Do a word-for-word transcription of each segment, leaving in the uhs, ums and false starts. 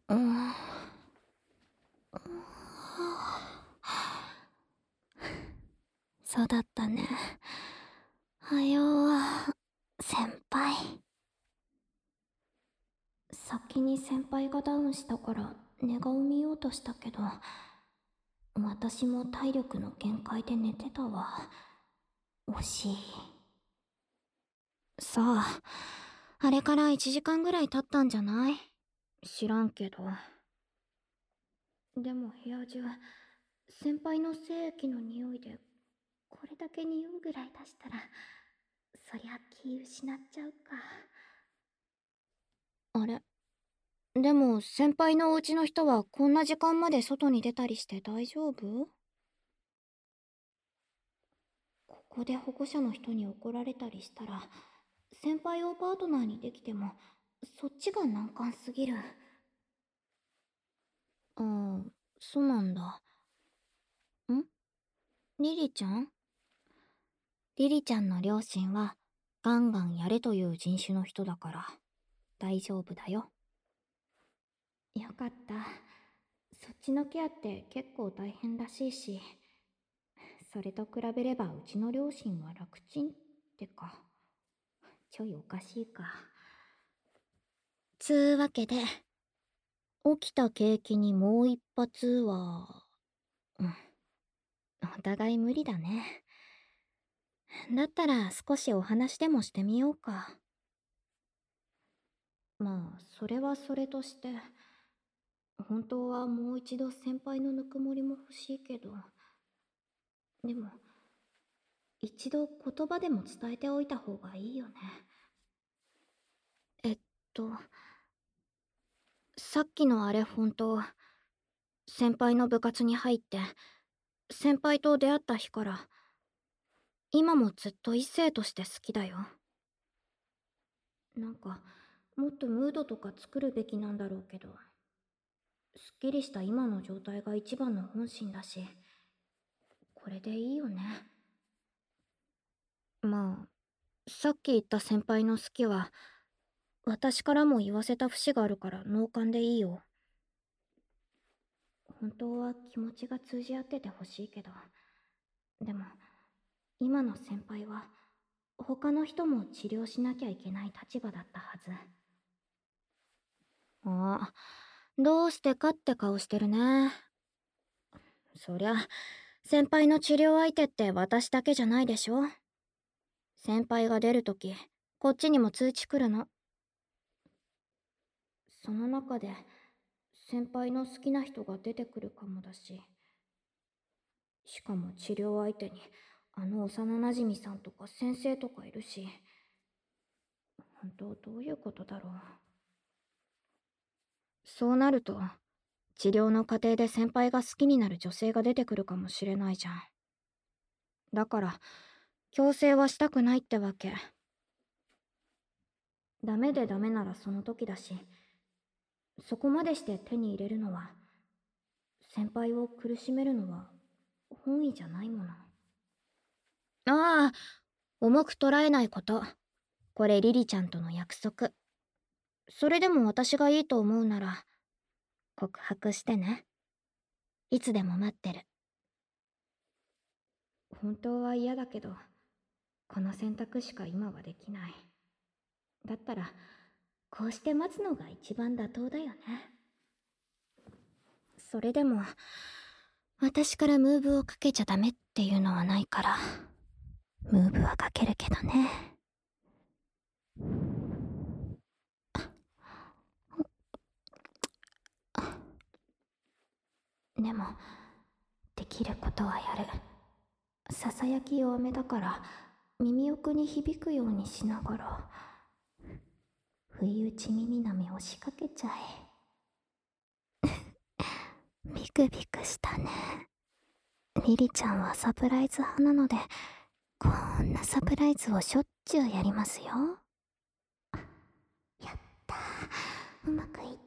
うん。そうだったね。はよう、先輩。先に先輩がダウンしたから寝顔見ようとしたけど、私も体力の限界で寝てたわ。惜しい。さあ、あれからいちじかんぐらい経ったんじゃない？知らんけど。でも部屋中、先輩の精液の匂いで、これだけ匂うぐらい出したら、そりゃ気失っちゃうか。あれ？でも先輩のお家の人はこんな時間まで外に出たりして大丈夫？ここで保護者の人に怒られたりしたら、先輩をパートナーにできても、そっちが難関すぎる。ああ、そうなんだ。ん？リリちゃん？リリちゃんの両親は、ガンガンやれという人種の人だから、大丈夫だよ。よかった。そっちのケアって結構大変らしいし、それと比べればうちの両親は楽ちんってか、ちょいおかしいか。つーわけで、起きた景気にもう一発は、うん、お互い無理だね。だったら少しお話でもしてみようか。まあ、それはそれとして、本当はもう一度先輩のぬくもりも欲しいけど、でも、一度言葉でも伝えておいた方がいいよね。えっと、さっきのあれ本当、先輩の部活に入って、先輩と出会った日から、今もずっと異性として好きだよ。なんか、もっとムードとか作るべきなんだろうけど、すっきりした今の状態が一番の本心だし、これでいいよね。まあ、さっき言った先輩の好きは、私からも言わせた節があるから脳幹でいいよ。本当は気持ちが通じ合っててほしいけど、でも、今の先輩は、他の人も治療しなきゃいけない立場だったはず。ああ、どうしてかって顔してるね。そりゃ、先輩の治療相手って私だけじゃないでしょ。先輩が出るとき、こっちにも通知来るの。その中で、先輩の好きな人が出てくるかもだし、しかも治療相手に、あの幼なじみさんとか先生とかいるし、本当どういうことだろう。そうなると、治療の過程で先輩が好きになる女性が出てくるかもしれないじゃん。だから、強制はしたくないってわけ。ダメでダメならその時だし、そこまでして手に入れるのは、先輩を苦しめるのは本意じゃないもの。ああ、重く捉えないこと。これリリちゃんとの約束。それでも私がいいと思うなら、告白してね。いつでも待ってる。本当は嫌だけど、この選択しか今はできない。だったら、こうして待つのが一番妥当だよね。それでも、私からムーブをかけちゃダメっていうのはないから、ムーブはかけるけどね。でも、できることはやる。ささやき弱めだから、耳奥に響くようにしながら、不意打ち耳なめを仕掛けちゃえ。ビクビクしたね。リリちゃんはサプライズ派なので、こんなサプライズをしょっちゅうやりますよ。やったー、うまくいった。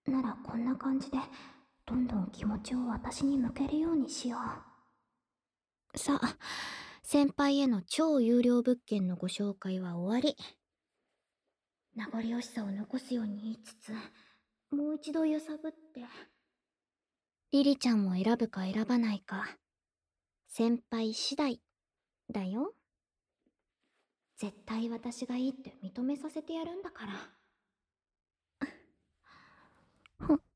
ならこんな感じで、どんどん気持ちを私に向けるようにしよう。さあ、先輩への超有料物件のご紹介は終わり。名残惜しさを残すように言いつつ、 もう一度揺さぶって。リリちゃんを選ぶか選ばないか、先輩次第だよ。絶対私がいいって認めさせてやるんだから。